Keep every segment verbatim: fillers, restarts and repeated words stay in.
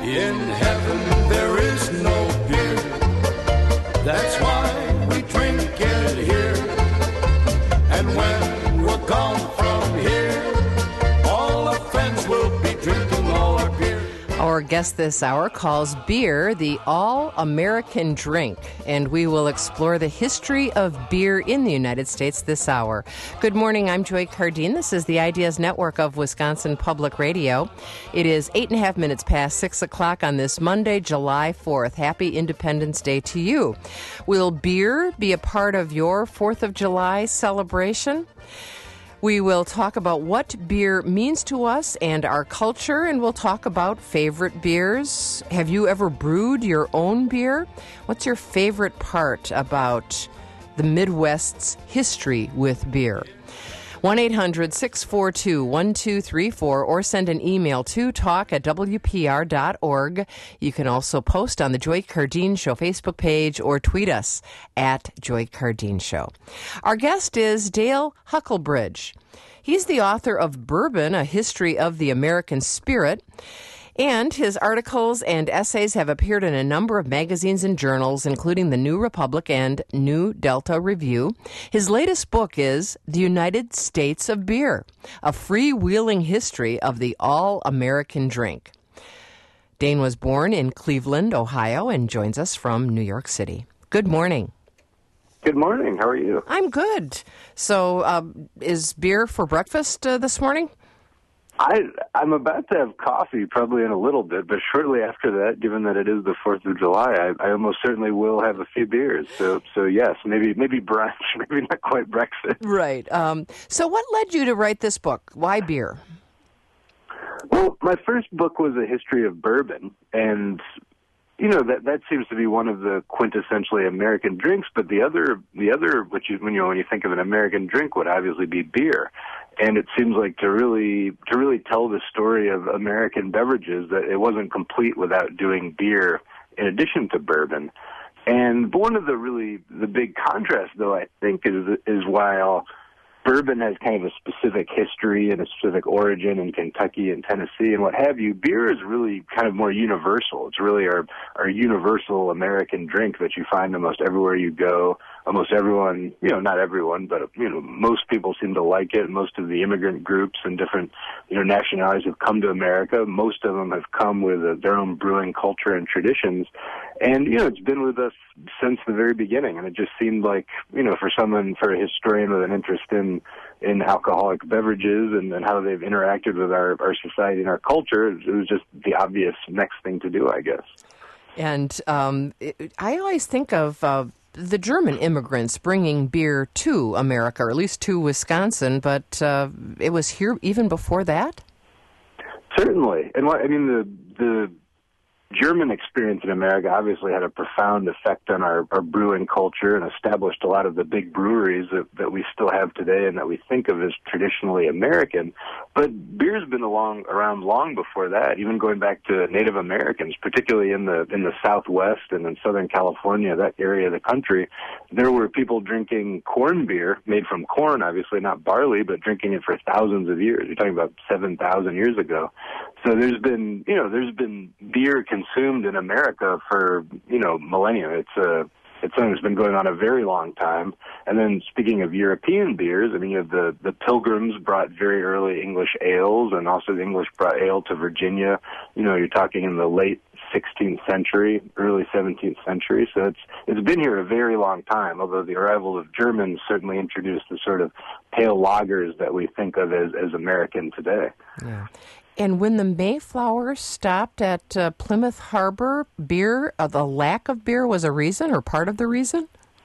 In heaven there is no beer. That's why we drink it here. And when we're gone from here, all our friends will be drinking all our beer. Our guest this hour calls beer the all-American drink, and we will explore the history of beer in the United States this hour. Good morning, I'm Joy Cardine. This is the Ideas Network of Wisconsin Public Radio. It is eight and a half minutes past six o'clock on this Monday, July fourth. Happy Independence Day to you. Will beer be a part of your fourth of July celebration? We will talk about what beer means to us and our culture, and we'll talk about favorite beers. Have you ever brewed your own beer? What's your favorite part about the Midwest's history with beer? one eight hundred six four two one two three four or send an email to talk at w p r dot org. You can also post on the Joy Cardine Show Facebook page or tweet us at Joy Cardine Show. Our guest is Dale Huckelbridge. He's the author of Bourbon, A History of the American Spirit. And his articles and essays have appeared in a number of magazines and journals, including the New Republic and New Delta Review. His latest book is The United States of Beer, a freewheeling history of the all-American drink. Dane was born in Cleveland, Ohio, and joins us from New York City. Good morning. Good morning. How are you? I'm good. So, uh, is beer for breakfast uh, this morning? I, I'm about to have coffee probably in a little bit, but shortly after that, given that it is the fourth of July, I, I almost certainly will have a few beers. So, so yes, maybe maybe brunch, maybe not quite breakfast. Right. Um, so what led you to write this book? Why beer? Well, my first book was a history of bourbon, and you know that that seems to be one of the quintessentially American drinks. But the other, the other, which is when you know when you think of an American drink, would obviously be beer. And it seems like to really to really tell the story of American beverages, that it wasn't complete without doing beer in addition to bourbon. And one of the really the big contrasts, though, I think, is is while bourbon has kind of a specific history and a specific origin in Kentucky and Tennessee and what have you, beer is really kind of more universal. It's really our, our universal American drink that you find almost everywhere you go. Almost everyone, you know, not everyone, but, you know, most people seem to like it. Most of the immigrant groups and different, you know, nationalities have come to America. Most of them have come with uh, their own brewing culture and traditions. And, you know, it's been with us since the very beginning. And it just seemed like, you know, for someone, for a historian with an interest in, in alcoholic beverages and, and how they've interacted with our, our society and our culture, it was just the obvious next thing to do, I guess. And um, it, I always think of uh, the German immigrants bringing beer to America, or at least to Wisconsin, but uh, it was here even before that? Certainly. And what, I mean, the the German experience in America obviously had a profound effect on our, our brewing culture and established a lot of the big breweries that, that we still have today and that we think of as traditionally American. But beer's been along, around long before that, even going back to Native Americans, particularly in the in the Southwest and in Southern California, that area of the country. There were people drinking corn beer, made from corn, obviously, not barley, but drinking it for thousands of years. You're talking about seven thousand years ago. So there's been, you know, there's been beer consumed in America for, you know, millennia. It's a, it's something that's been going on a very long time. And then speaking of European beers, I mean, you have the, the Pilgrims brought very early English ales, and also the English brought ale to Virginia. You know, you're talking in the late sixteenth century, early seventeenth century. So it's it's been here a very long time, although the arrival of Germans certainly introduced the sort of pale lagers that we think of as, as American today. Yeah. And when the Mayflower stopped at uh, Plymouth Harbor, beer, uh, the lack of beer was a reason or part of the reason?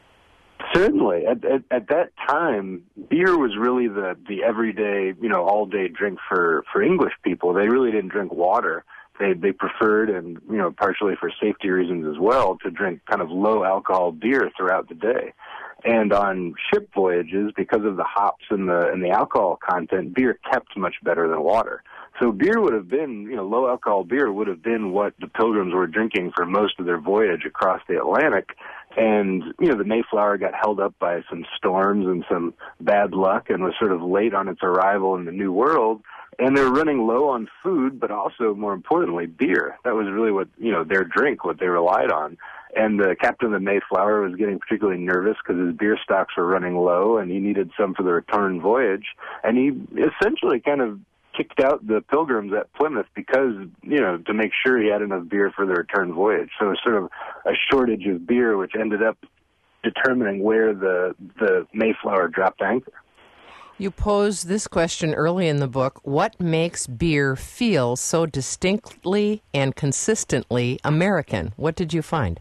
Certainly. At, at, at that time, beer was really the, the everyday, you know, all-day drink for, for English people. They really didn't drink water. They they preferred, and, you know, partially for safety reasons as well, to drink kind of low-alcohol beer throughout the day. And on ship voyages, because of the hops and the and the alcohol content, beer kept much better than water. So beer would have been, you know, low-alcohol beer would have been what the Pilgrims were drinking for most of their voyage across the Atlantic. And, you know, the Mayflower got held up by some storms and some bad luck and was sort of late on its arrival in the New World. And they were running low on food, but also, more importantly, beer. That was really what, you know, their drink, what they relied on. And the captain of the Mayflower was getting particularly nervous because his beer stocks were running low, and he needed some for the return voyage. And he essentially kind of kicked out the Pilgrims at Plymouth because, you know, to make sure he had enough beer for the return voyage. So it was sort of a shortage of beer, which ended up determining where the the Mayflower dropped anchor. You pose this question early in the book: what makes beer feel so distinctly and consistently American? What did you find?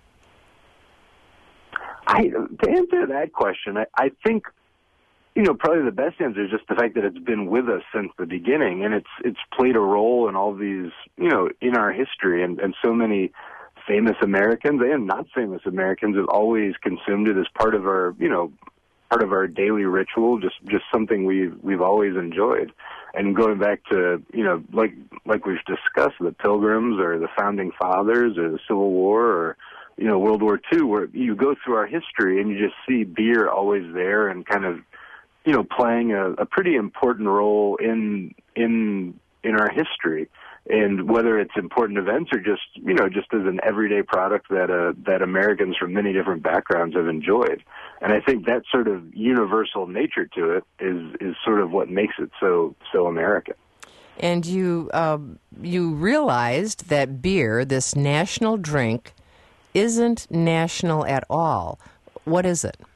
I, to answer that question, I, I think, you know, probably the best answer is just the fact that it's been with us since the beginning, and it's it's played a role in all these, you know, in our history, and, and so many famous Americans and not famous Americans have always consumed it as part of our, you know, part of our daily ritual, just just something we've we've always enjoyed. And going back to, you know, like like we've discussed, the Pilgrims or the Founding Fathers or the Civil War or, you know, World War Two, where you go through our history and you just see beer always there and kind of, you know, playing a, a pretty important role in in in our history. And whether it's important events or just, you know, just as an everyday product that uh, that Americans from many different backgrounds have enjoyed. And I think that sort of universal nature to it is is sort of what makes it so so American. And you uh, you realized that beer, this national drink, isn't national at all. What is it?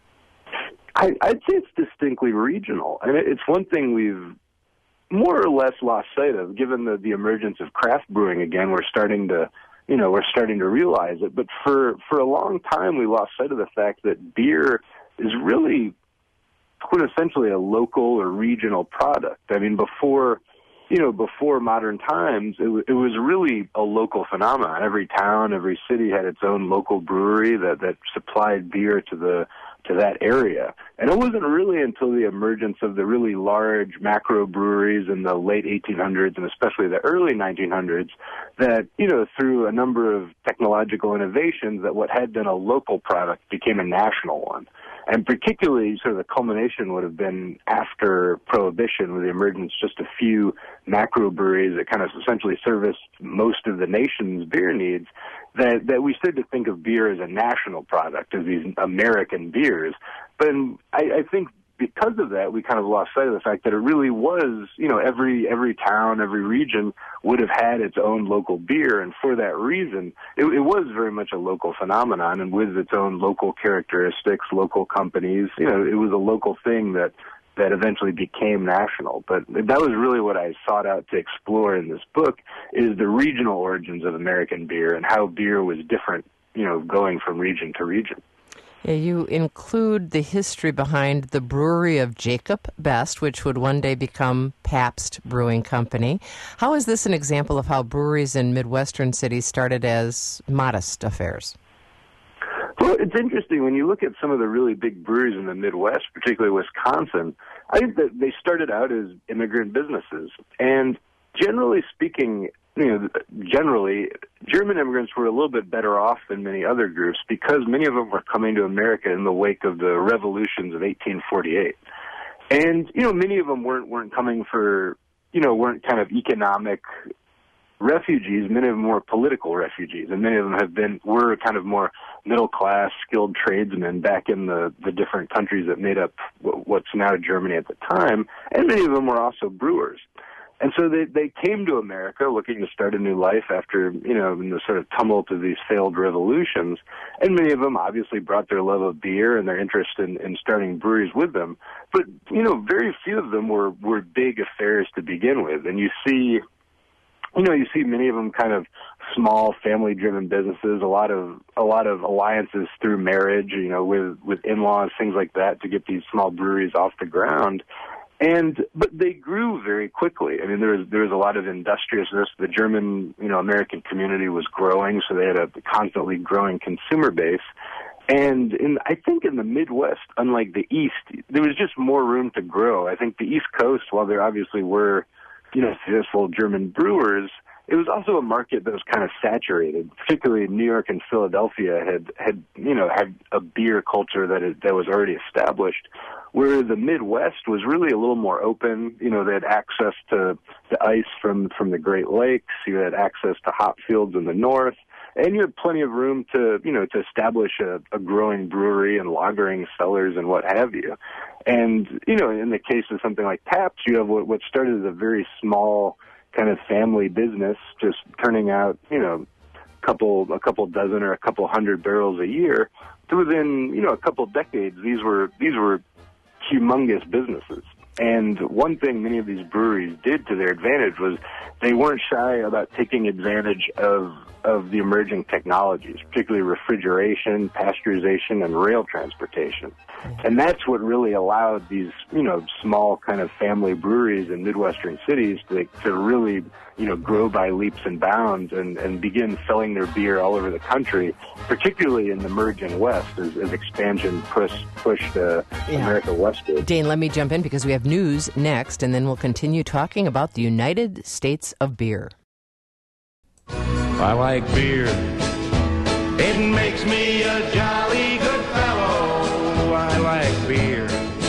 I, I'd say it's distinctly regional. And it's one thing we've more or less lost sight of, given the, the emergence of craft brewing again. We're starting to, you know, we're starting to realize it. But for, for a long time, we lost sight of the fact that beer is really quintessentially a local or regional product. I mean, before, you know, before modern times, it, w- it was really a local phenomenon. Every town, every city had its own local brewery that, that supplied beer to the to that area. And it wasn't really until the emergence of the really large macro breweries in the late eighteen hundreds and especially the early nineteen hundreds that, you know, through a number of technological innovations, that what had been a local product became a national one. And particularly sort of the culmination would have been after Prohibition, with the emergence of just a few macro breweries that kind of essentially serviced most of the nation's beer needs, that, that we started to think of beer as a national product, as these American beers. But I, I think because of that, we kind of lost sight of the fact that it really was, you know, every every town, every region would have had its own local beer, and for that reason, it, it was very much a local phenomenon, and with its own local characteristics, local companies, you know, it was a local thing that that eventually became national. But that was really what I sought out to explore in this book, is the regional origins of American beer and how beer was different, you know, going from region to region. Yeah, you include the history behind the brewery of Jacob Best, which would one day become Pabst Brewing Company. How is this an example of how breweries in Midwestern cities started as modest affairs? Well, it's interesting. When you look at some of the really big breweries in the Midwest, particularly Wisconsin, I think that they started out as immigrant businesses. And generally speaking, you know, generally, German immigrants were a little bit better off than many other groups because many of them were coming to America in the wake of the revolutions of eighteen forty-eight. And, you know, many of them weren't weren't coming for, you know, weren't kind of economic refugees. Many of them were political refugees, and many of them have been, were kind of more middle-class, skilled tradesmen back in the, the different countries that made up what's now Germany at the time, and many of them were also brewers. And so they, they came to America looking to start a new life after, you know, in the sort of tumult of these failed revolutions. And many of them obviously brought their love of beer and their interest in, in starting breweries with them. But, you know, very few of them were, were big affairs to begin with. And you see, you know, you see many of them kind of small family-driven businesses, a lot of a lot of alliances through marriage, you know, with, with in-laws, things like that, to get these small breweries off the ground. And but they grew very quickly. I mean, there was there was a lot of industriousness. The German, you know, American community was growing, so they had a constantly growing consumer base. And in I think in the Midwest, unlike the East, there was just more room to grow. I think the East Coast, while there obviously were, you know, successful German brewers, it was also a market that was kind of saturated. Particularly New York and Philadelphia had had you know had a beer culture that is, that was already established. where the Midwest was really a little more open. You know, they had access to the ice from, from the Great Lakes. You had access to hop fields in the north. And you had plenty of room to, you know, to establish a, a growing brewery and lagering cellars and what have you. And, you know, in the case of something like Pabst, you have what, what started as a very small kind of family business, just turning out, you know, a couple, a couple dozen or a couple hundred barrels a year. To within, you know, a couple decades, these were, these were humongous businesses. And one thing many of these breweries did to their advantage was they weren't shy about taking advantage of of the emerging technologies, particularly refrigeration, pasteurization, and rail transportation. And that's what really allowed these, you know, small kind of family breweries in Midwestern cities to, to really, you know, grow by leaps and bounds and, and begin selling their beer all over the country, particularly in the emerging West as, as expansion push, pushed uh, yeah. America westward. Dane, let me jump in because we have news next, and then we'll continue talking about the United States of Beer. I like beer. It makes me a jolly good fellow. I like beer.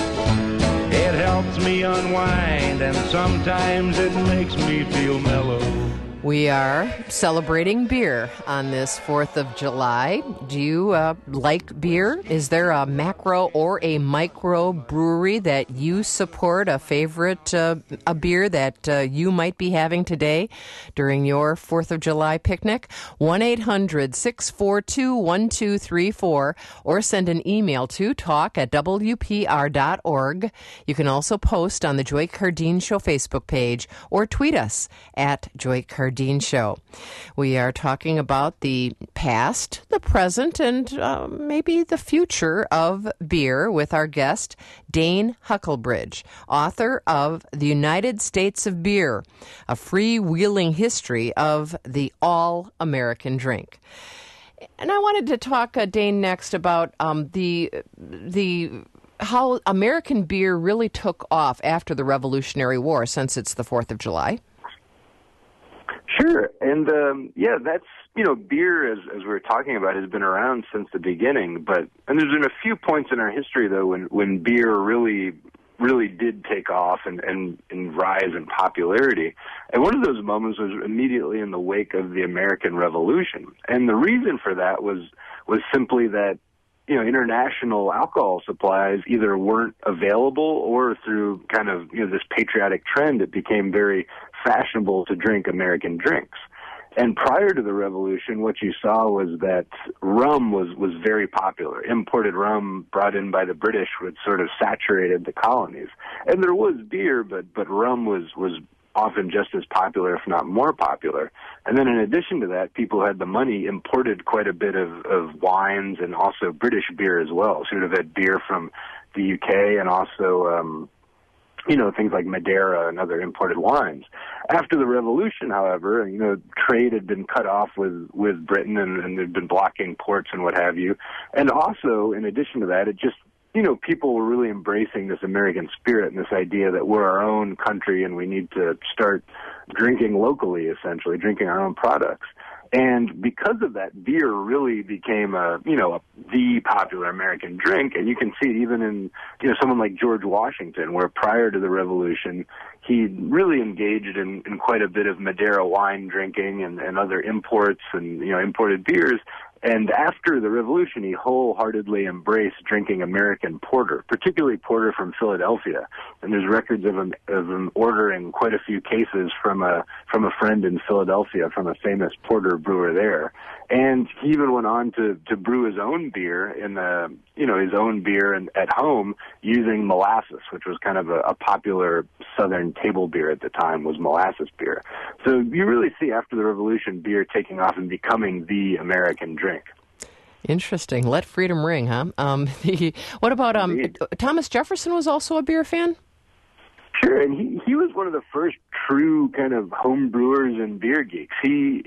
It helps me unwind, and sometimes it makes me feel mellow. We are celebrating beer on this fourth of July. Do you uh, like beer? Is there a macro or a micro brewery that you support, a favorite uh, a beer that uh, you might be having today during your fourth of July picnic? one eight hundred six four two one two three four or send an email to talk at w p r dot org. You can also post on the Joy Cardeen Show Facebook page or tweet us at Joy Cardeen Show. We are talking about the past, the present, and uh, maybe the future of beer with our guest, Dane Huckelbridge, author of The United States of Beer, a freewheeling history of the all-American drink. And I wanted to talk, uh, Dane, next about um, the the how American beer really took off after the Revolutionary War, since it's the fourth of July. Sure. And, um, yeah, that's, you know, beer, as, as we were talking about, has been around since the beginning. But, and there's been a few points in our history, though, when, when beer really, really did take off and, and, and rise in popularity. And one of those moments was immediately in the wake of the American Revolution. And the reason for that was, was simply that, you know, international alcohol supplies either weren't available or through kind of, you know, this patriotic trend, it became very fashionable to drink American drinks. And prior to the revolution, what you saw was that rum was, was very popular. Imported rum brought in by the British would sort of saturated the colonies. And there was beer, but, but rum was, was often just as popular, if not more popular. And then in addition to that, people who had the money imported quite a bit of, of wines and also British beer as well. So you would have had beer from the U K and also, um, you know, things like Madeira and other imported wines. After the revolution, however, you know, trade had been cut off with, with Britain and, and they'd been blocking ports and what have you. And also, in addition to that, it just, you know, people were really embracing this American spirit and this idea that we're our own country and we need to start drinking locally, essentially, drinking our own products. And because of that, beer really became a, you know, a, the popular American drink. And you can see it even in, you know, someone like George Washington, where prior to the Revolution, he really engaged in, in quite a bit of Madeira wine drinking and, and other imports and, you know, imported beers. And after the Revolution, he wholeheartedly embraced drinking American porter, particularly porter from Philadelphia. And there's records of him, of him ordering quite a few cases from a from a friend in Philadelphia, from a famous porter brewer there. And he even went on to, to brew his own beer in the, you know, his own beer in, at home using molasses, which was kind of a, a popular Southern table beer at the time, was molasses beer. So you really see after the Revolution, beer taking off and becoming the American drink. Interesting. Let freedom ring, huh? Um, the, what about um, Thomas Jefferson was also a beer fan? Sure, and he, he was one of the first true kind of home brewers and beer geeks. He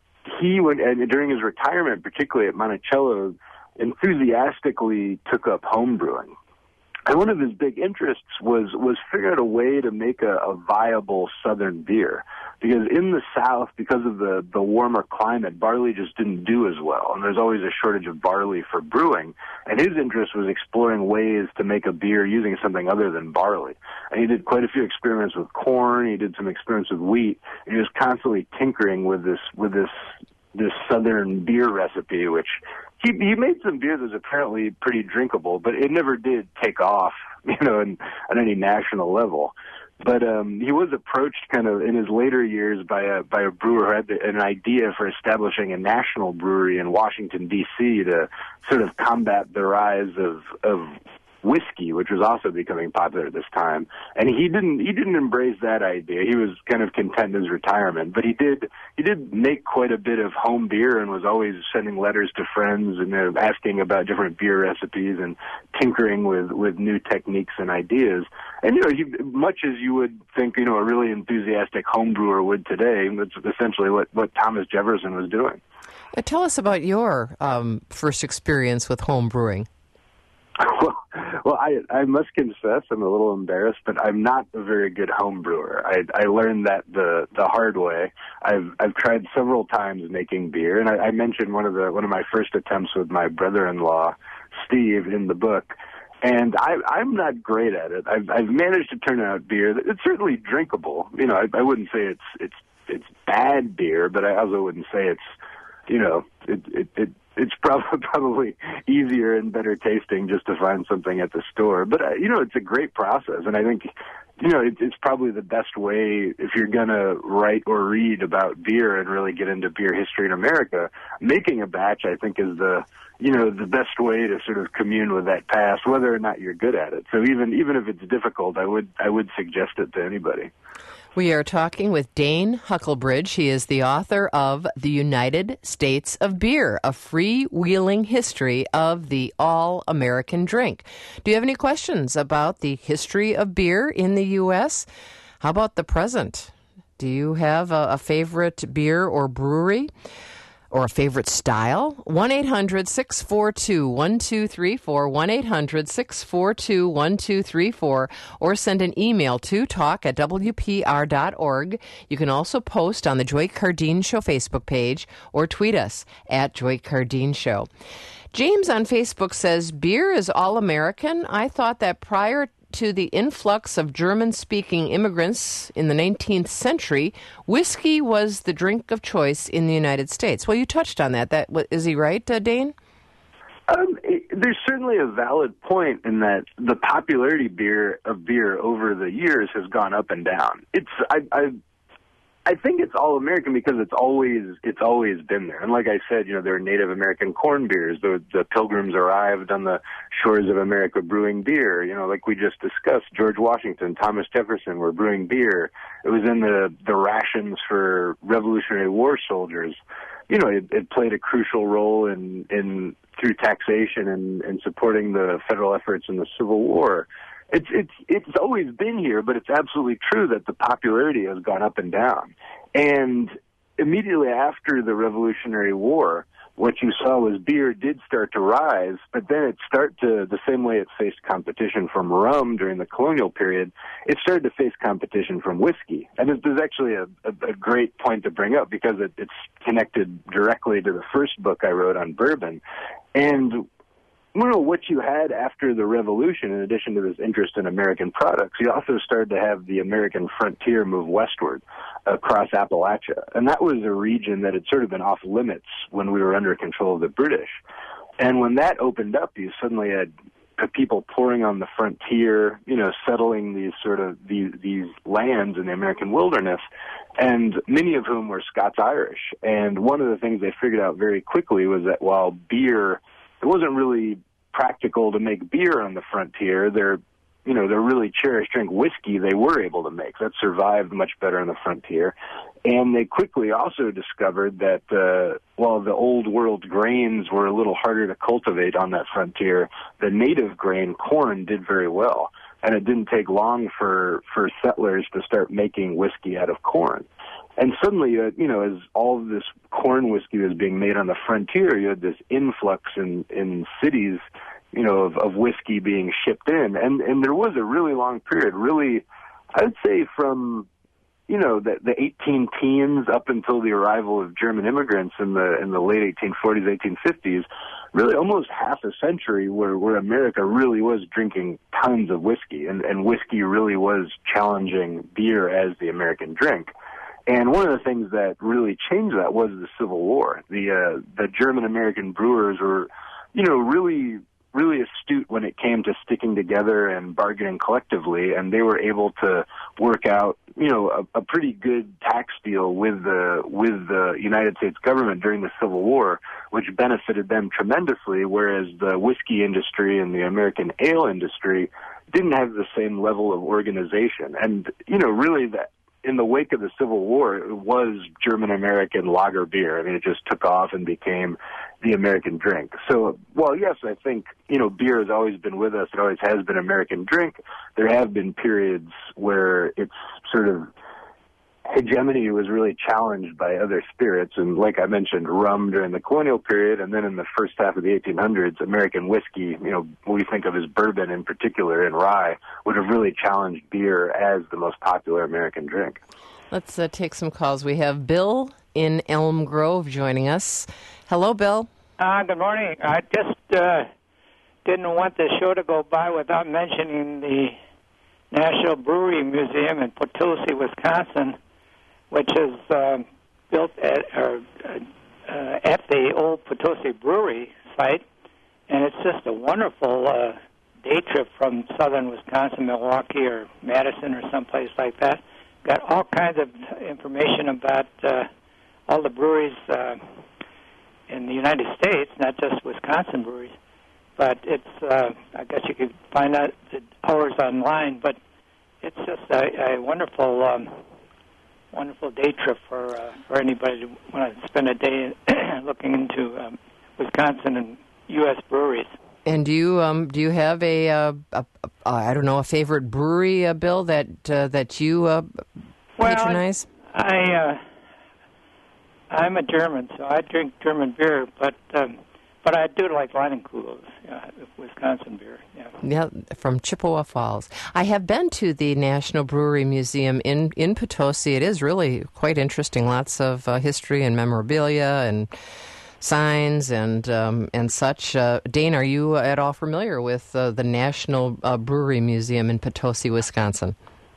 he went and during his retirement, particularly at Monticello, enthusiastically took up home brewing. And one of his big interests was was figuring out a way to make a, a viable Southern beer. because in the South, because of the, the warmer climate, barley just didn't do as well, and there's always a shortage of barley for brewing, and his interest was exploring ways to make a beer using something other than barley. And he did quite a few experiments with corn, he did some experiments with wheat, and he was constantly tinkering with this, with this, this southern beer recipe, which he, he made some beer that was apparently pretty drinkable, but it never did take off, you know, in, on any national level. But um, he was approached kind of in his later years by a by a brewer who had the, an idea for establishing a national brewery in Washington, D C to sort of combat the rise of of whiskey, which was also becoming popular at this time. And he didn't he didn't embrace that idea. He was kind of content in his retirement, but he did he did make quite a bit of home beer and was always sending letters to friends and uh, asking about different beer recipes and tinkering with with new techniques and ideas. And you know, he, much as you would think, you know, a really enthusiastic home brewer would today, that's essentially what what Thomas Jefferson was doing. Uh, tell us about your um, first experience with home brewing. Well, well, I I must confess I'm a little embarrassed, but I'm not a very good home brewer. I I learned that the the hard way. I've I've tried several times making beer, and I, I mentioned one of the one of my first attempts with my brother-in-law, Steve, in the book. And I, I'm not great at it. I've I've managed to turn out beer that it's certainly drinkable. You know, I, I wouldn't say it's it's it's bad beer, but I also wouldn't say it's, you know, it it. it It's probably probably easier and better tasting just to find something at the store. But, uh, you know, it's a great process. And I think, you know, it, it's probably the best way if you're going to write or read about beer and really get into beer history in America. Making a batch, I think, is the, you know, the best way to sort of commune with that past, whether or not you're good at it. So even even if it's difficult, I would I would suggest it to anybody. We are talking with Dane Huckelbridge. He is the author of The United States of Beer, a freewheeling history of the all-American drink. Do you have any questions about the history of beer in the U S? How about the present? Do you have a, a favorite beer or brewery? Or a favorite style? one eight hundred six four two one two three four, one eight hundred six four two one two three four, or send an email to talk at w p r dot org. You can also post on the Joy Cardeen Show Facebook page or tweet us at Joy Cardeen Show. James on Facebook says, beer is all American. I thought that prior to the influx of German-speaking immigrants in the nineteenth century, whiskey was the drink of choice in the United States. Well, you touched on that. That is he right, uh, Dane? Um, it, there's certainly a valid point in that the popularity beer of beer over the years has gone up and down. It's I, I I think it's all American because it's always it's always been there. And like I said, you know, there are Native American corn beers. The, the Pilgrims arrived on the shores of America brewing beer. You know, like we just discussed, George Washington, Thomas Jefferson were brewing beer. It was in the the rations for Revolutionary War soldiers. You know, it, it played a crucial role in in through taxation and, and supporting the federal efforts in the Civil War. It's it's it's always been here, but it's absolutely true that the popularity has gone up and down. And immediately after the Revolutionary War, what you saw was beer did start to rise, but then it started to, the same way it faced competition from rum during the colonial period, it started to face competition from whiskey. And it, there's actually a, a, a great point to bring up because it, it's connected directly to the first book I wrote on bourbon. And well, what you had after the Revolution, in addition to this interest in American products, you also started to have the American frontier move westward across Appalachia. And that was a region that had sort of been off limits when we were under control of the British. And when that opened up, you suddenly had people pouring on the frontier, you know, settling these sort of these, these lands in the American wilderness, and many of whom were Scots-Irish. And one of the things they figured out very quickly was that while beer, it wasn't really practical to make beer on the frontier. They're, you know, they're really cherished drink whiskey they were able to make. That survived much better on the frontier. And they quickly also discovered that uh, while the old world grains were a little harder to cultivate on that frontier, the native grain, corn, did very well. And it didn't take long for, for settlers to start making whiskey out of corn. And suddenly, uh, you know, as all of this corn whiskey was being made on the frontier, you had this influx in, in cities, you know, of, of whiskey being shipped in. And, and there was a really long period, really, I would say from you know, the, the eighteen teens up until the arrival of German immigrants in the in the late eighteen forties, eighteen fifties, really almost half a century where, where America really was drinking tons of whiskey, and, and whiskey really was challenging beer as the American drink. And one of the things that really changed that was the Civil War. The uh, the German-American brewers were, you know, really really astute when it came to sticking together and bargaining collectively, and they were able to work out, you know, a, a pretty good tax deal with the with the United States government during the Civil War, which benefited them tremendously, whereas the whiskey industry and the American ale industry didn't have the same level of organization. And, you know, really that in the wake of the Civil War, it was German-American lager beer. I mean, it just took off and became the American drink. So, well, yes, I think, you know, beer has always been with us. It always has been American drink. There have been periods where its sort of hegemony was really challenged by other spirits. And like I mentioned, rum during the colonial period, and then in the first half of the eighteen hundreds, American whiskey, you know, what we think of as bourbon in particular and rye, would have really challenged beer as the most popular American drink. Let's uh, take some calls. We have Bill in Elm Grove joining us. Hello, Bill. Uh, good morning. I just uh, didn't want the show to go by without mentioning the National Brewery Museum in Potosi, Wisconsin, which is uh, built at, or, uh, at the old Potosi Brewery site, and it's just a wonderful uh, day trip from southern Wisconsin, Milwaukee or Madison or someplace like that. Got all kinds of information about uh, all the breweries uh, in the United States, not just Wisconsin breweries. But it's, uh, I guess you could find out the hours online, but it's just a, a wonderful um, wonderful day trip for uh, for anybody to want to spend a day looking into um, Wisconsin and U S breweries. And do you um, do you have a, uh, a, a I don't know a favorite brewery, uh, Bill, that uh, that you uh, patronize? Well, I uh, I'm a German, so I drink German beer, but um, but I do like Leinenkugel, uh, Wisconsin beer. Yeah. Yeah, from Chippewa Falls. I have been to the National Brewery Museum in, in Potosi. It is really quite interesting. Lots of uh, history and memorabilia and signs and um, and such. Uh, Dane, are you at all familiar with uh, the National uh, Brewery Museum in Potosi, Wisconsin?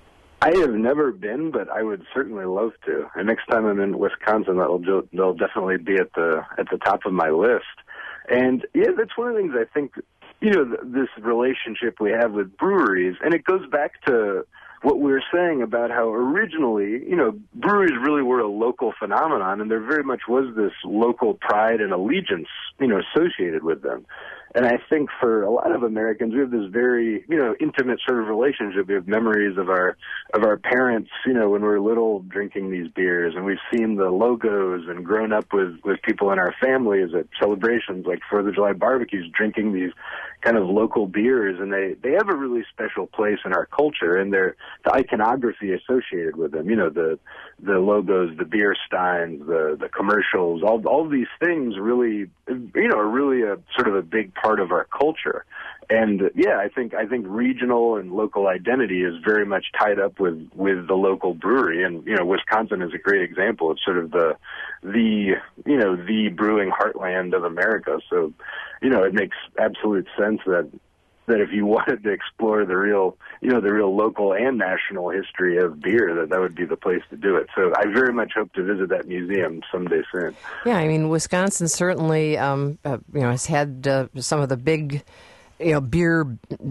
I have never been, but I would certainly love to. And next time I'm in Wisconsin, that'll they'll definitely be at the at the top of my list. And yeah, that's one of the things I think, you know, th- this relationship we have with breweries, and it goes back to what we were saying about how originally, you know, breweries really were a local phenomenon, and there very much was this local pride and allegiance, you know, associated with them. And I think for a lot of Americans, we have this very, you know, intimate sort of relationship. We have memories of our of our parents, you know, when we were little drinking these beers, and we've seen the logos and grown up with, with people in our families at celebrations like Fourth of July barbecues drinking these kind of local beers, and they, they have a really special place in our culture, and they're the iconography associated with them, you know, the the logos, the beer steins, the the commercials, all all these things really, you know, are really a sort of a big part of our culture. And yeah, I think I think regional and local identity is very much tied up with, with the local brewery. And you know, Wisconsin is a great example. It's sort of the the you know the brewing heartland of America. So you know, it makes absolute sense that that if you wanted to explore the real you know the real local and national history of beer, that that would be the place to do it. So I very much hope to visit that museum someday soon. Yeah, I mean, Wisconsin certainly um, uh, you know has had uh, some of the big you know, beer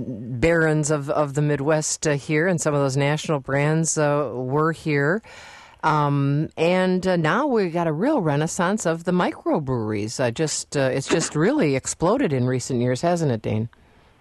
barons of, of the Midwest uh, here, and some of those national brands uh, were here. Um, and uh, now we've got a real renaissance of the microbreweries. Uh, just uh, it's just really exploded in recent years, hasn't it, Dane?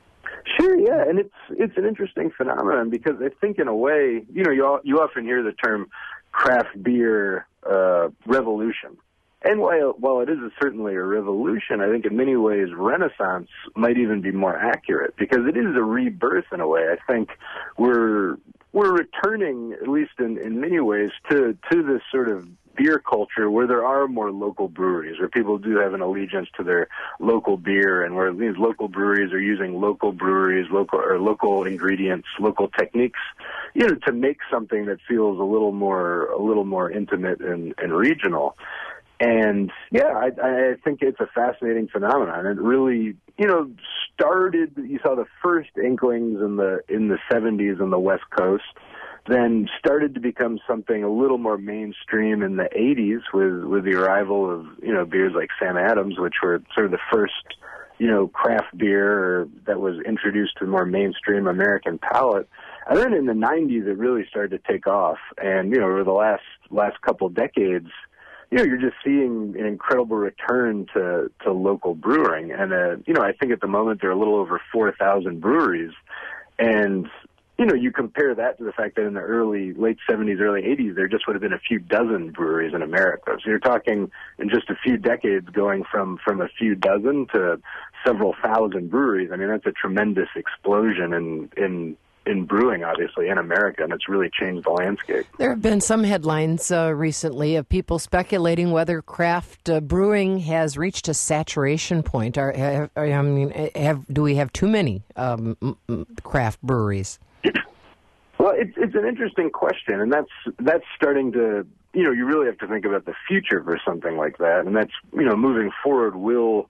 Sure, yeah, and it's it's an interesting phenomenon because I think in a way, you know, you all, you often hear the term craft beer uh, revolution. And while, while it is a, certainly a revolution, I think in many ways Renaissance might even be more accurate because it is a rebirth in a way. I think we're we're returning, at least in, in many ways, to, to this sort of beer culture where there are more local breweries, where people do have an allegiance to their local beer, and where these local breweries are using local breweries, local or local ingredients, local techniques, you know, to make something that feels a little more a little more intimate and, and regional. And yeah, I, I think it's a fascinating phenomenon. It really, you know, started. You saw the first inklings in the in the seventies on the West Coast, then started to become something a little more mainstream in the eighties with with the arrival of, you know, beers like Sam Adams, which were sort of the first, you know, craft beer that was introduced to the more mainstream American palate. And then in the nineties, it really started to take off. And, you know, over the last last couple decades, you know, you're just seeing an incredible return to, to local brewing. And, uh, you know, I think at the moment there are a little over four thousand breweries. And, you know, you compare that to the fact that in the early, late seventies, early eighties, there just would have been a few dozen breweries in America. So you're talking in just a few decades going from, from a few dozen to several thousand breweries. I mean, that's a tremendous explosion in, in in brewing, obviously, in America, and it's really changed the landscape. There have been some headlines uh, recently of people speculating whether craft uh, brewing has reached a saturation point. Are, have, I mean, have, do we have too many um, craft breweries? Well, it's it's an interesting question, and that's that's starting to, you know, you really have to think about the future for something like that, and that's, you know, moving forward, will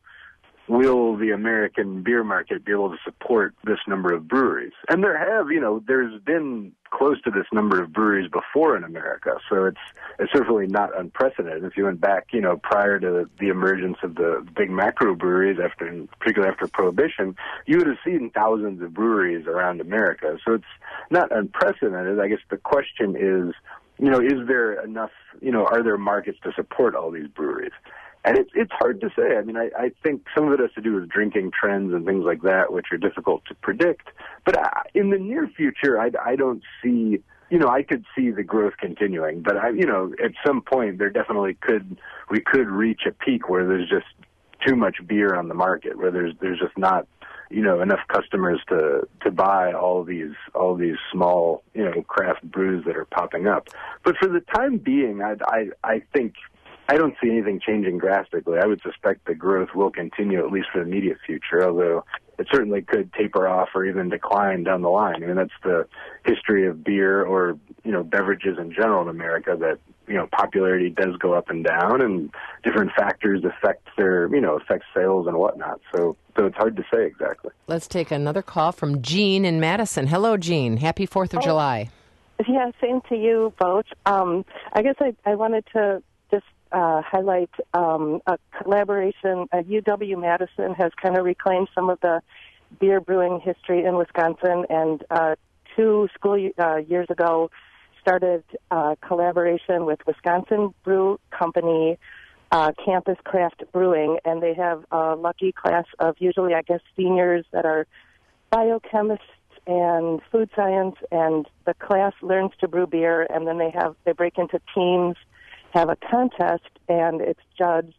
will the American beer market be able to support this number of breweries? And there have, you know, there's been close to this number of breweries before in America, so it's it's certainly not unprecedented. If you went back, you know, prior to the emergence of the big macro breweries, after, particularly after Prohibition, you would have seen thousands of breweries around America. So it's not unprecedented. I guess the question is, you know, is there enough, you know, are there markets to support all these breweries? And it's it's hard to say. I mean, I, I think some of it has to do with drinking trends and things like that, which are difficult to predict. But I, in the near future, I, I don't see, you know, I could see the growth continuing. But, I, you know, at some point, there definitely could, we could reach a peak where there's just too much beer on the market, where there's there's just not, you know, enough customers to, to buy all these all these small, you know, craft brews that are popping up. But for the time being, I I, I think I don't see anything changing drastically. I would suspect the growth will continue, at least for the immediate future, although it certainly could taper off or even decline down the line. I mean, that's the history of beer or, you know, beverages in general in America, that, you know, popularity does go up and down, and different factors affect their, you know, affect sales and whatnot. So, so it's hard to say exactly. Let's take another call from Jean in Madison. Hello, Jean. Happy fourth of oh, July. Yeah, same to you both. Um, I guess I, I wanted to just Uh, highlight um, a collaboration. Uh, U W-Madison has kind of reclaimed some of the beer brewing history in Wisconsin, and uh, two school uh, years ago started uh, collaboration with Wisconsin Brew Company, uh, Campus Craft Brewing, and they have a lucky class of usually, I guess, seniors that are biochemists and food science, and the class learns to brew beer, and then they have they break into teams, have a contest, and it's judged.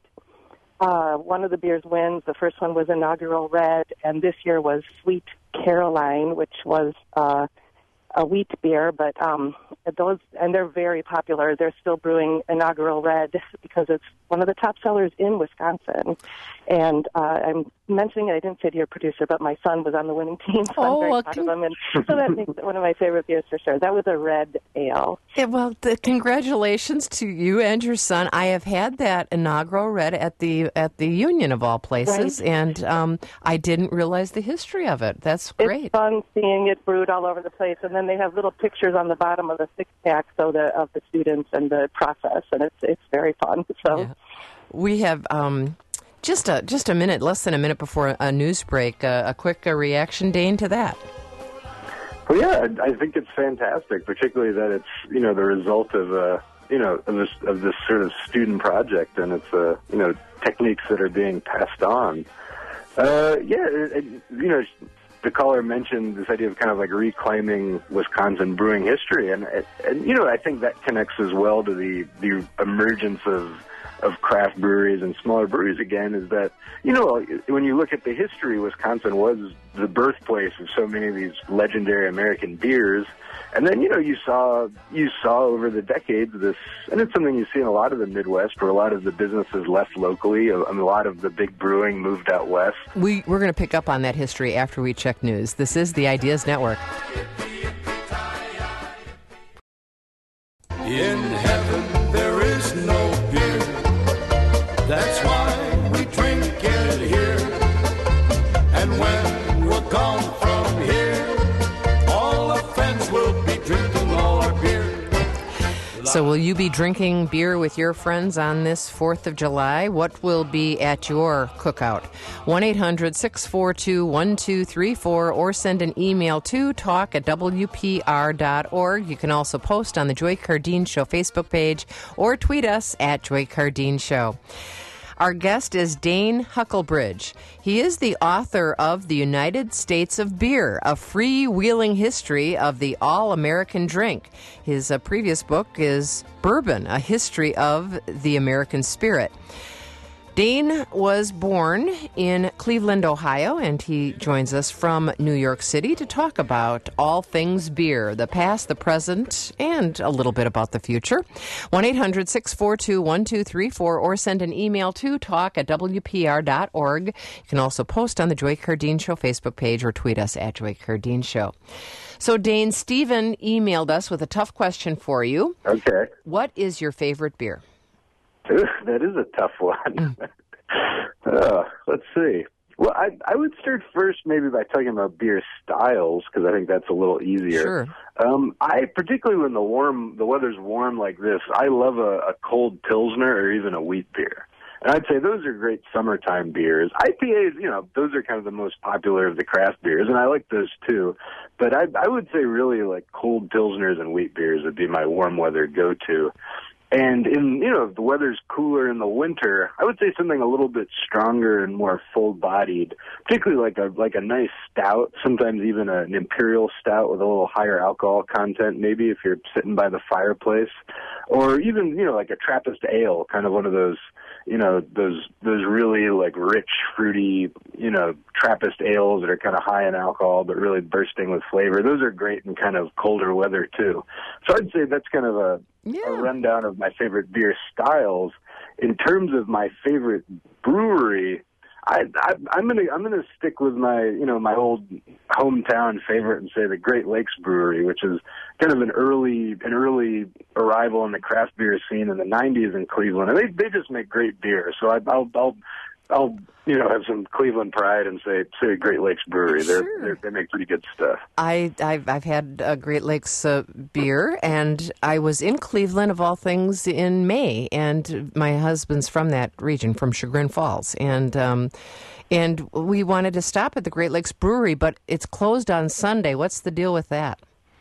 Uh, one of the beers wins. The first one was Inaugural Red, and this year was Sweet Caroline, which was uh, a wheat beer. But um, those, and they're very popular. They're still brewing Inaugural Red because it's one of the top sellers in Wisconsin. And uh, I'm mentioning it, I didn't say to your producer, but my son was on the winning team, so oh, I'm very well, proud con- of him. And so that makes it one of my favorite beers for sure. That was a red ale. Yeah, well, the, congratulations to you and your son. I have had that Inaugural Red at the at the Union of all places, right. and um, I didn't realize the history of it. That's great. It's fun seeing it brewed all over the place, and then they have little pictures on the bottom of the six-pack so the, of the students and the process, and it's it's very fun. So yeah. We have um, just a just a minute, less than a minute before a news break. Uh, a quick uh, reaction, Dane, to that. Well, yeah, I think it's fantastic, particularly that it's, you know, the result of uh, you know of this of this sort of student project, and it's uh, you know techniques that are being passed on. Uh, yeah, it, it, you know. The caller mentioned this idea of kind of like reclaiming Wisconsin brewing history, and and you know I think that connects as well to the the emergence of of craft breweries and smaller breweries again is that, you know, when you look at the history, Wisconsin was the birthplace of so many of these legendary American beers. And then, you know, you saw you saw over the decades this, and it's something you see in a lot of the Midwest, where a lot of the businesses left locally, and a lot of the big brewing moved out west. We, we're going to pick up on that history after we check news. This is the Ideas Network. In heaven there is no beer. That's why we drink it here. And when we're gone from here, all the friends will be drinking all our beer. So will you be drinking beer with your friends on this fourth of July? What will be at your cookout? one eight hundred six four two one two three four or send an email to talk at w p r dot org. You can also post on the Joy Cardeen Show Facebook page or tweet us at Joy Cardeen Show. Our guest is Dane Huckelbridge. He is the author of The United States of Beer, a freewheeling history of the all-American drink. His uh, previous book is Bourbon, a history of the American spirit. Dane was born in Cleveland, Ohio, and he joins us from New York City to talk about all things beer, the past, the present, and a little bit about the future. one eight hundred six four two one two three four or send an email to talk at w p r dot org. You can also post on the Joy Cardeen Show Facebook page or tweet us at Joy Cardeen Show. So, Dane, Stephen emailed us with a tough question for you. Okay. What is your favorite beer? That is a tough one. uh, let's see. Well, I, I would start first maybe by talking about beer styles, because I think that's a little easier. Sure. Um, I particularly when the warm, the weather's warm like this, I love a, a cold Pilsner or even a wheat beer. And I'd say those are great summertime beers. I P As, you know, those are kind of the most popular of the craft beers, and I like those too. But I, I would say really like cold Pilsners and wheat beers would be my warm weather go-to. And in, you know, if the weather's cooler in the winter, I would say something a little bit stronger and more full-bodied, particularly like a like a nice stout, sometimes even a, an imperial stout with a little higher alcohol content, maybe if you're sitting by the fireplace, or even, you know, like a Trappist ale, kind of one of those, you know, those those really like rich, fruity, you know, Trappist ales that are kind of high in alcohol but really bursting with flavor. Those are great in kind of colder weather too. So I'd say that's kind of a Yeah. a rundown of my favorite beer styles. In terms of my favorite brewery, I, I, I'm gonna I'm gonna stick with my you know my old hometown favorite and say the Great Lakes Brewery, which is kind of an early an early arrival in the craft beer scene in the nineties in Cleveland, and they they just make great beer. So I, I'll I'll I'll you know have some Cleveland pride and say say Great Lakes Brewery. They're, Sure. they're they make pretty good stuff. I, I've, I've had uh, Great Lakes uh, beer, and I was in Cleveland, of all things, in May, and my husband's from that region, from Chagrin Falls, and um, and we wanted to stop at the Great Lakes Brewery, but it's closed on Sunday. What's the deal with that?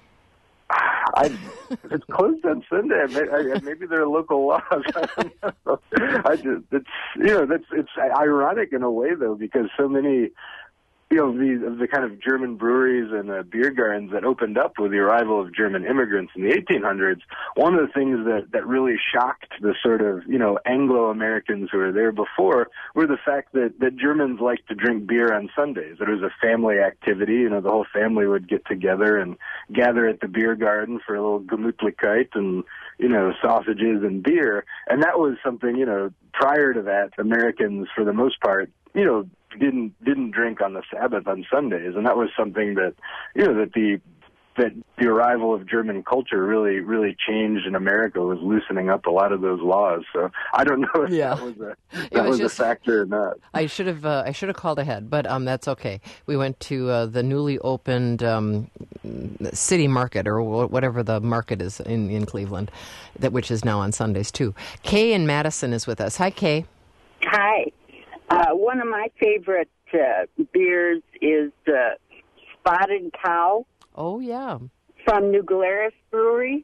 I, it's closed on Sunday. I, I, maybe there are local laws. I don't know. I just, it's you know that's it's ironic in a way though, because so many you know the of the kind of German breweries and uh, beer gardens that opened up with the arrival of German immigrants in the eighteen hundreds. One of the things that that really shocked the sort of you know Anglo-Americans who were there before were the fact that that Germans liked to drink beer on Sundays. It was a family activity. You know, the whole family would get together and gather at the beer garden for a little Gemütlichkeit and you know sausages and beer. And that was something you know prior to that, Americans for the most part you know. didn't didn't drink on the Sabbath on Sundays, and that was something that you know that the that the arrival of German culture really really changed in America, was loosening up a lot of those laws. So I don't know if Yeah. that was a that was, was just- a factor or not. I should have uh, I should have called ahead, but um, that's okay. We went to uh, the newly opened um, City Market, or wh- whatever the market is in, in Cleveland, that which is now on Sundays too. Kay in Madison is with us. Hi, Kay. Hi. Uh, one of my favorite uh, beers is the Spotted Cow Oh yeah. from New Glarus Brewery.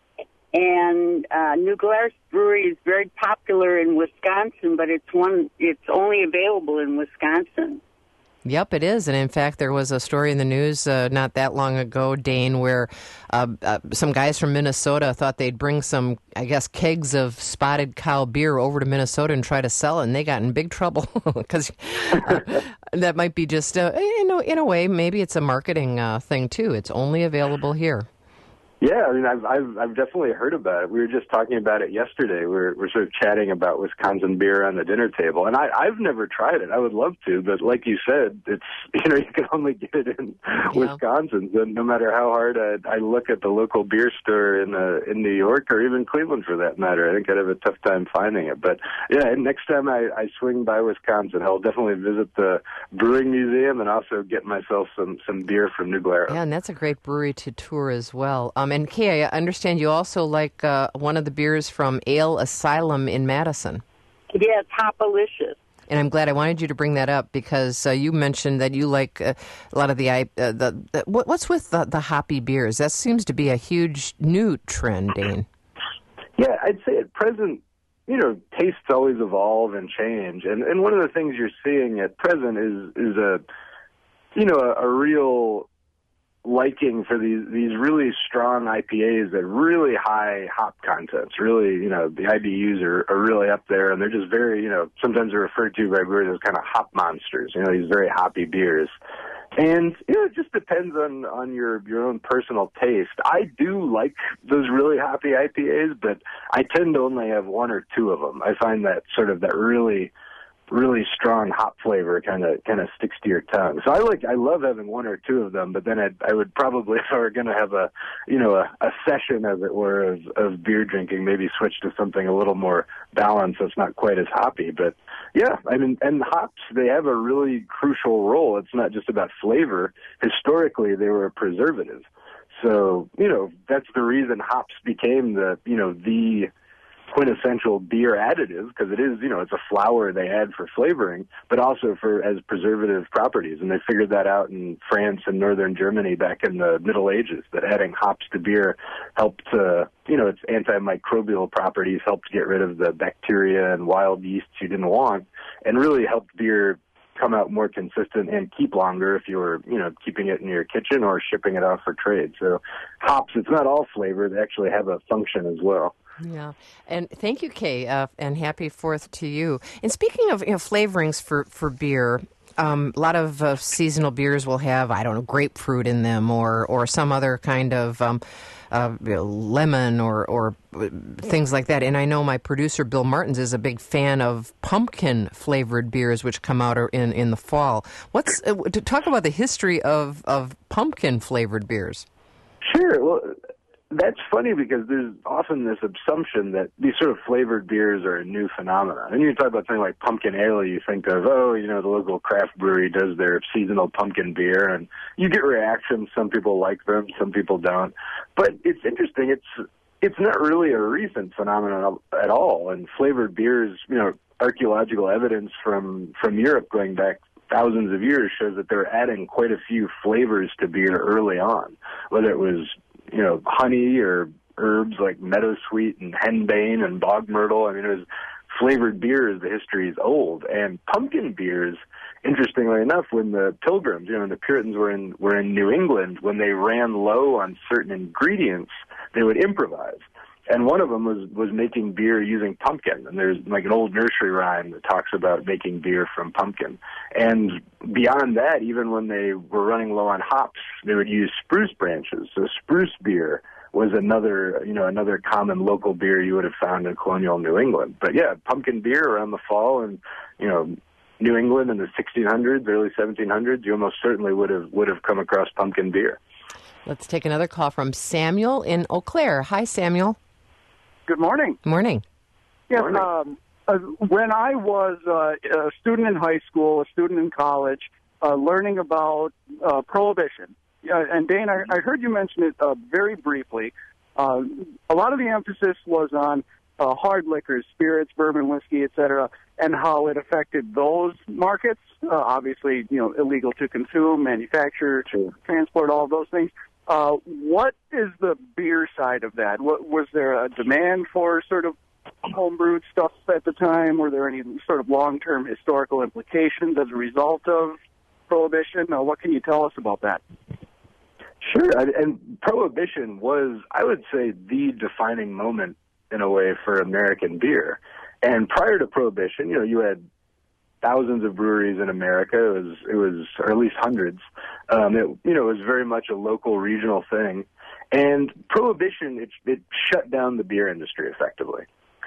And uh, New Glarus Brewery is very popular in Wisconsin, but it's one it's only available in Wisconsin. Yep, it is. And in fact, there was a story in the news uh, not that long ago, Dane, where uh, uh, some guys from Minnesota thought they'd bring some, I guess, kegs of Spotted Cow beer over to Minnesota and try to sell it, and they got in big trouble because uh, that might be just, uh, you know, in a way, maybe it's a marketing uh, thing too. It's only available here. Yeah, I mean, I've, I've I've definitely heard about it. We were just talking about it yesterday. We're we're sort of chatting about Wisconsin beer on the dinner table, and I I've never tried it. I would love to, but like you said, it's you know you can only get it in yeah. Wisconsin. So no matter how hard I, I look at the local beer store in uh, in New York or even Cleveland for that matter, I think I'd have a tough time finding it. But yeah, and next time I, I swing by Wisconsin, I'll definitely visit the Brewing Museum and also get myself some some beer from New Glarus. Yeah, and that's a great brewery to tour as well. Um, and Kay, I understand you also like uh, one of the beers from Ale Asylum in Madison. Yeah, Topalicious. And I'm glad I wanted you to bring that up because uh, you mentioned that you like uh, a lot of the, uh, the, the what, what's with the, the hoppy beers? That seems to be a huge new trend, Dane. Yeah, I'd say at present, you know, tastes always evolve and change. And, and one of the things you're seeing at present is, is a, you know, a, a real liking for these these really strong I P As that really high hop contents. Really, you know, the I B Us are, are really up there, and they're just very, you know, sometimes they're referred to by brewers as kind of hop monsters. You know, these very hoppy beers. And you know, it just depends on on your your own personal taste. I do like those really hoppy I P As, but I tend to only have one or two of them. I find that sort of that really really strong hop flavor kind of kind of sticks to your tongue. So I like I love having one or two of them, but then I'd, I would probably, if I were going to have a you know a, a session, as it were, of, of beer drinking, maybe switch to something a little more balanced that's not quite as hoppy. But yeah, I mean, and hops, they have a really crucial role. It's not just about flavor. Historically, they were a preservative. So you know that's the reason hops became the you know the quintessential beer additive, because it is, you know, it's a flour they add for flavoring, but also for as preservative properties. And they figured that out in France and northern Germany back in the Middle Ages, that adding hops to beer helped, uh, you know, its antimicrobial properties helped get rid of the bacteria and wild yeasts you didn't want, and really helped beer come out more consistent and keep longer if you were, you know, keeping it in your kitchen or shipping it off for trade. So hops, it's not all flavor. They actually have a function as well. Yeah, and thank you, Kay, uh, and happy Fourth to you. And speaking of you know, flavorings for, for beer, um, a lot of uh, seasonal beers will have, I don't know, grapefruit in them or, or some other kind of um, uh, you know, lemon or, or things like that. And I know my producer, Bill Martins, is a big fan of pumpkin-flavored beers, which come out in, in the fall. What's uh, to talk about the history of, of pumpkin-flavored beers? Sure, well, that's funny because there's often this assumption that these sort of flavored beers are a new phenomenon. And you talk about something like pumpkin ale, you think of, oh, you know, the local craft brewery does their seasonal pumpkin beer, and you get reactions. Some people like them, some people don't. But it's interesting. It's it's not really a recent phenomenon at all. And flavored beers, you know, archaeological evidence from, from Europe going back thousands of years shows that they're adding quite a few flavors to beer early on, whether it was you know, honey or herbs like meadowsweet and henbane and bog myrtle. I mean, it was flavored beers. The history is old. And pumpkin beers, interestingly enough, when the Pilgrims, you know, when the Puritans were in were in New England, when they ran low on certain ingredients, they would improvise. And one of them was, was making beer using pumpkin. And there's like an old nursery rhyme that talks about making beer from pumpkin. And beyond that, even when they were running low on hops, they would use spruce branches. So spruce beer was another, you know, another common local beer you would have found in colonial New England. But yeah, pumpkin beer around the fall and, you know, New England in the sixteen hundreds, early seventeen hundreds, you almost certainly would have would have come across pumpkin beer. Let's take another call from Samuel in Eau Claire. Hi, Samuel. Good morning. Morning. Yes, Morning. Um, uh, when I was uh, a student in high school, a student in college, uh, learning about uh, Prohibition, uh, and Dane, I, I heard you mention it uh, very briefly. Uh, a lot of the emphasis was on uh, hard liquors, spirits, bourbon, whiskey, et cetera, and how it affected those markets. Uh, obviously, you know, illegal to consume, manufacture, Sure. transport, all of those things. Uh, what is the beer side of that? What, was there a demand for sort of homebrewed stuff at the time? Were there any sort of long-term historical implications as a result of Prohibition. Uh, what can you tell us about that? Sure. And Prohibition was, I would say, the defining moment in a way for American beer. And prior to Prohibition, you know, you had thousands of breweries in America. It was, it was, or at least hundreds. Um, it, you know, it was very much a local, regional thing. And Prohibition, it, it shut down the beer industry effectively.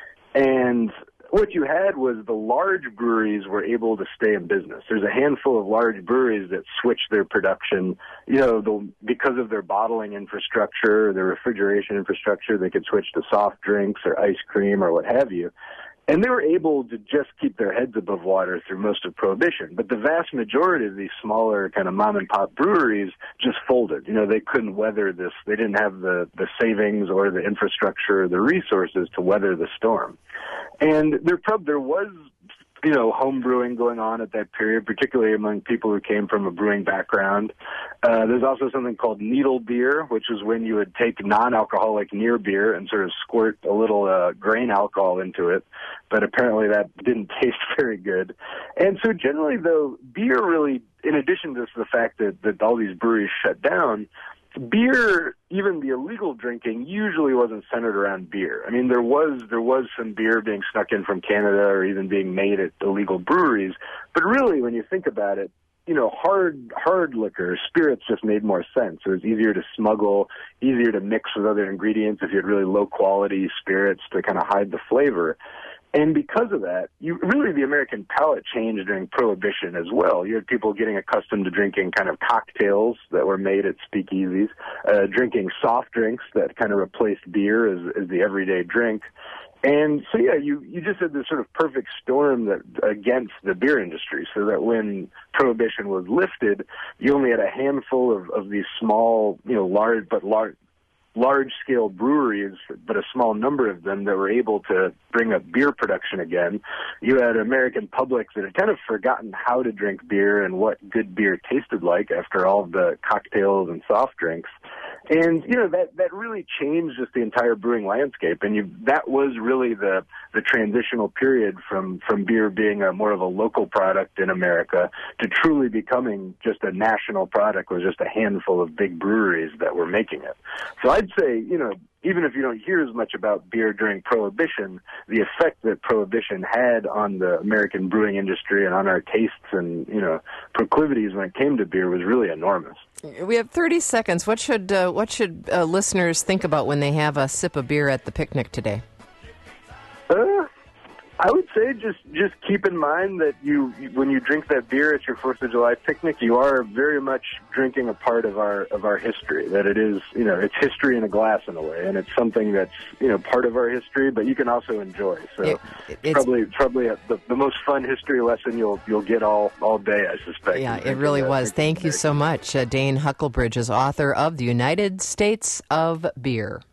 And what you had was the large breweries were able to stay in business. There's a handful of large breweries that switched their production, you know, the, because of their bottling infrastructure, their refrigeration infrastructure, they could switch to soft drinks or ice cream or what have you. And they were able to just keep their heads above water through most of Prohibition. But the vast majority of these smaller kind of mom-and-pop breweries just folded. You know, they couldn't weather this. They didn't have the, the savings or the infrastructure or the resources to weather the storm. And there, there was, you know, home brewing going on at that period, particularly among people who came from a brewing background. Uh, there's also something called needle beer, which is when you would take non-alcoholic near beer and sort of squirt a little uh, grain alcohol into it. But apparently that didn't taste very good. And so generally, though, beer really, in addition to the fact that, that all these breweries shut down, beer, even the illegal drinking, usually wasn't centered around beer. I mean, there was there was some beer being snuck in from Canada or even being made at illegal breweries. But really, when you think about it, you know, hard hard liquor, spirits just made more sense. It was easier to smuggle, easier to mix with other ingredients if you had really low-quality spirits to kind of hide the flavor. And because of that, you really the American palate changed during Prohibition as well. You had people getting accustomed to drinking kind of cocktails that were made at speakeasies, uh, drinking soft drinks that kind of replaced beer as, as the everyday drink. And so, yeah, you, you just had this sort of perfect storm that against the beer industry, so that when Prohibition was lifted, you only had a handful of, of these small, you know, large but large, large-scale breweries, but a small number of them that were able to bring up beer production again. You had American publics that had kind of forgotten how to drink beer and what good beer tasted like after all the cocktails and soft drinks. And, you know, that, that really changed just the entire brewing landscape. And you, that was really the, the transitional period from, from beer being a more of a local product in America to truly becoming just a national product with just a handful of big breweries that were making it. So I'd say, you know, even if you don't hear as much about beer during Prohibition, the effect that Prohibition had on the American brewing industry and on our tastes and, you know, proclivities when it came to beer was really enormous. We have thirty seconds. What should uh, what should uh, listeners think about when they have a sip of beer at the picnic today? Uh, I would say just, just keep in mind that you, when you drink that beer at your Fourth of July picnic, you are very much drinking a part of our of our history. That it is, you know, it's history in a glass in a way, and it's something that's, you know, part of our history, but you can also enjoy. So it, it's probably probably a, the, the most fun history lesson you'll you'll get all, all day, I suspect. Yeah, it really was. Thank you so much. Uh, Dane Huckelbridge is author of The United States of Beer.